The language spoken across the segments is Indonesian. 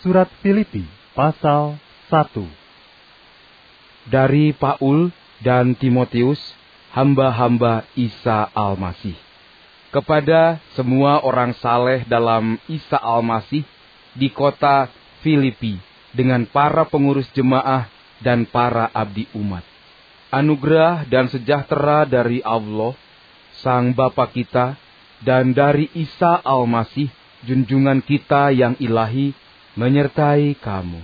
Surat Filipi pasal 1. Dari Paul dan Timotius, hamba-hamba Isa Al-Masih, kepada semua orang saleh dalam Isa Al-Masih di kota Filipi, dengan para pengurus jemaah dan para abdi umat. Anugerah dan sejahtera dari Allah, Sang Bapa kita, dan dari Isa Al-Masih, junjungan kita yang ilahi, menyertai kamu.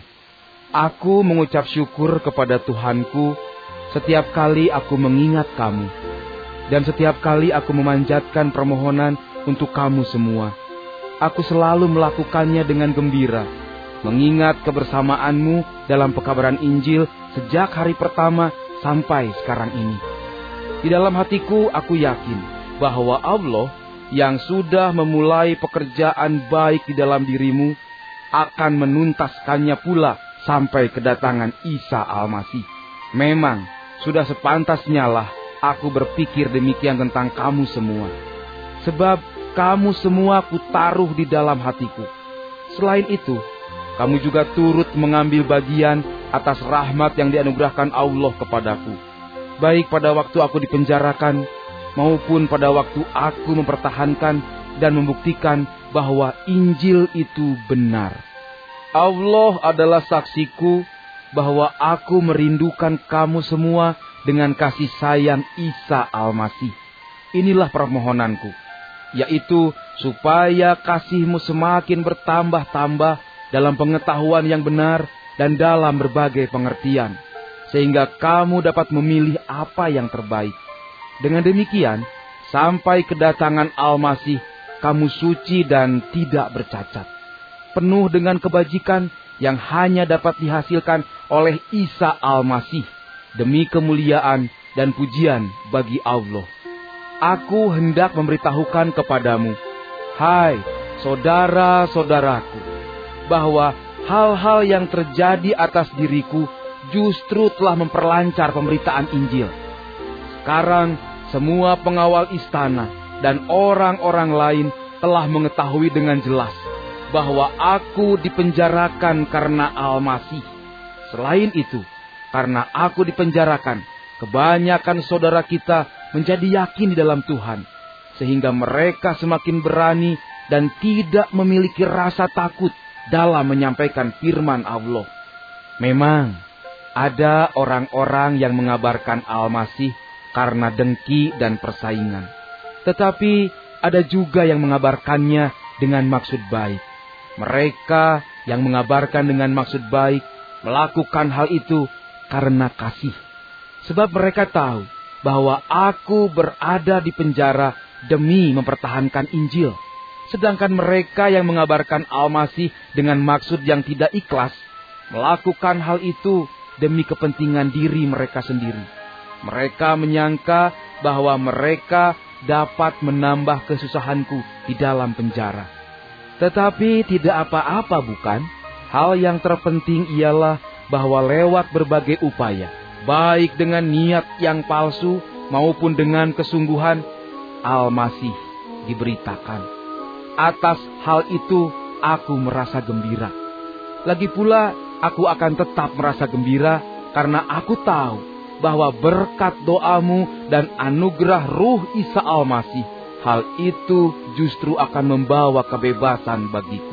Aku mengucap syukur kepada Tuhanku setiap kali aku mengingat kamu, dan setiap kali aku memanjatkan permohonan untuk kamu semua. Aku selalu melakukannya dengan gembira, mengingat kebersamaanmu dalam pekabaran Injil sejak hari pertama sampai sekarang ini. Di dalam hatiku aku yakin bahwa Allah yang sudah memulai pekerjaan baik di dalam dirimu akan menuntaskannya pula sampai kedatangan Isa Al-Masih. Memang sudah sepantasnya lah aku berpikir demikian tentang kamu semua, sebab kamu semua kutaruh di dalam hatiku. Selain itu, kamu juga turut mengambil bagian atas rahmat yang dianugerahkan Allah kepadaku, baik pada waktu aku dipenjarakan maupun pada waktu aku mempertahankan dan membuktikan bahwa Injil itu benar. Allah adalah saksiku bahwa aku merindukan kamu semua dengan kasih sayang Isa Al-Masih. Inilah permohonanku, yaitu supaya kasihmu semakin bertambah-tambah dalam pengetahuan yang benar dan dalam berbagai pengertian, sehingga kamu dapat memilih apa yang terbaik. Dengan demikian, sampai kedatangan Al-Masih, kamu suci dan tidak bercacat, penuh dengan kebajikan yang hanya dapat dihasilkan oleh Isa Al-Masih, demi kemuliaan dan pujian bagi Allah. Aku hendak memberitahukan kepadamu, hai saudara-saudaraku, bahwa hal-hal yang terjadi atas diriku justru telah memperlancar pemberitaan Injil. Sekarang semua pengawal istana dan orang-orang lain telah mengetahui dengan jelas bahwa aku dipenjarakan karena Al-Masih. Selain itu, karena aku dipenjarakan, kebanyakan saudara kita menjadi yakin di dalam Tuhan, sehingga mereka semakin berani dan tidak memiliki rasa takut dalam menyampaikan firman Allah. Memang ada orang-orang yang mengabarkan Al-Masih karena dengki dan persaingan, tetapi ada juga yang mengabarkannya dengan maksud baik. Mereka yang mengabarkan dengan maksud baik melakukan hal itu karena kasih, sebab mereka tahu bahwa aku berada di penjara demi mempertahankan Injil. Sedangkan mereka yang mengabarkan Al-Masih dengan maksud yang tidak ikhlas melakukan hal itu demi kepentingan diri mereka sendiri. Mereka menyangka bahwa mereka dapat menambah kesusahanku di dalam penjara. Tetapi tidak apa-apa, bukan? Hal yang terpenting ialah bahwa lewat berbagai upaya, baik dengan niat yang palsu maupun dengan kesungguhan, Al-Masih diberitakan. Atas hal itu aku merasa gembira. Lagi pula aku akan tetap merasa gembira karena aku tahu bahwa berkat doamu dan anugerah Ruh Isa Al-Masih, hal itu justru akan membawa kebebasan bagiku.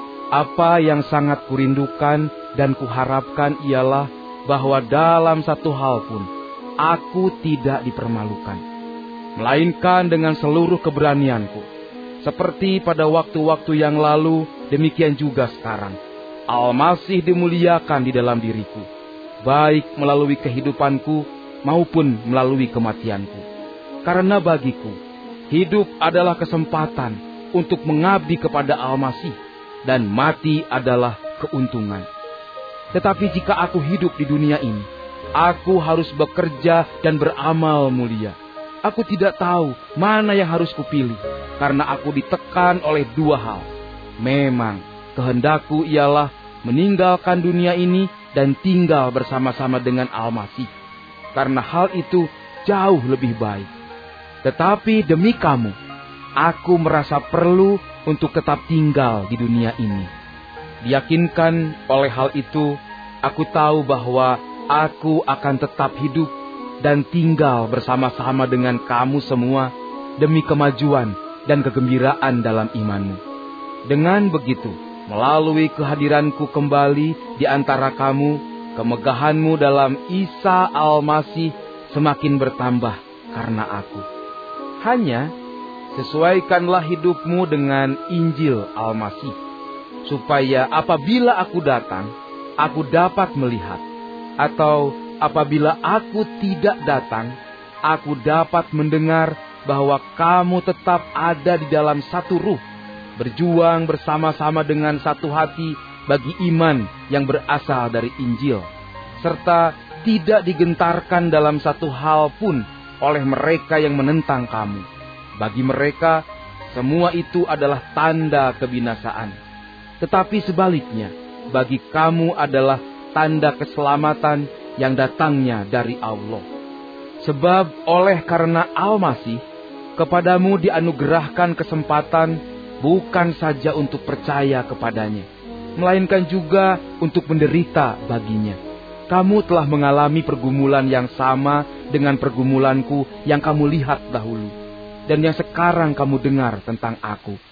Apa yang sangat kurindukan dan kuharapkan ialah bahwa dalam satu hal pun aku tidak dipermalukan, melainkan dengan seluruh keberanianku. Seperti pada waktu-waktu yang lalu, demikian juga sekarang, Al-Masih dimuliakan di dalam diriku, baik melalui kehidupanku maupun melalui kematianku. Karena bagiku, hidup adalah kesempatan untuk mengabdi kepada Al-Masih, dan mati adalah keuntungan. Tetapi jika aku hidup di dunia ini, aku harus bekerja dan beramal mulia. Aku tidak tahu mana yang harus kupilih, karena aku ditekan oleh dua hal. Memang kehendakku ialah meninggalkan dunia ini dan tinggal bersama-sama dengan Al-Masih, karena hal itu jauh lebih baik. Tetapi demi kamu, aku merasa perlu untuk tetap tinggal di dunia ini. Diyakinkan oleh hal itu, aku tahu bahwa aku akan tetap hidup dan tinggal bersama-sama dengan kamu semua demi kemajuan dan kegembiraan dalam imanmu. Dengan begitu, melalui kehadiranku kembali di antara kamu, kemegahanmu dalam Isa Al-Masih semakin bertambah karena aku. Hanya sesuaikanlah hidupmu dengan Injil Al-Masih, supaya apabila aku datang, aku dapat melihat, atau apabila aku tidak datang, aku dapat mendengar bahwa kamu tetap ada di dalam satu ruh, berjuang bersama-sama dengan satu hati bagi iman yang berasal dari Injil, serta tidak digentarkan dalam satu hal pun oleh mereka yang menentang kamu. Bagi mereka, semua itu adalah tanda kebinasaan. Tetapi sebaliknya, bagi kamu adalah tanda keselamatan yang datangnya dari Allah. Sebab oleh karena Al-Masih, kepadamu dianugerahkan kesempatan bukan saja untuk percaya kepadanya, melainkan juga untuk menderita baginya. Kamu telah mengalami pergumulan yang sama dengan pergumulanku yang kamu lihat dahulu, dan yang sekarang kamu dengar tentang aku.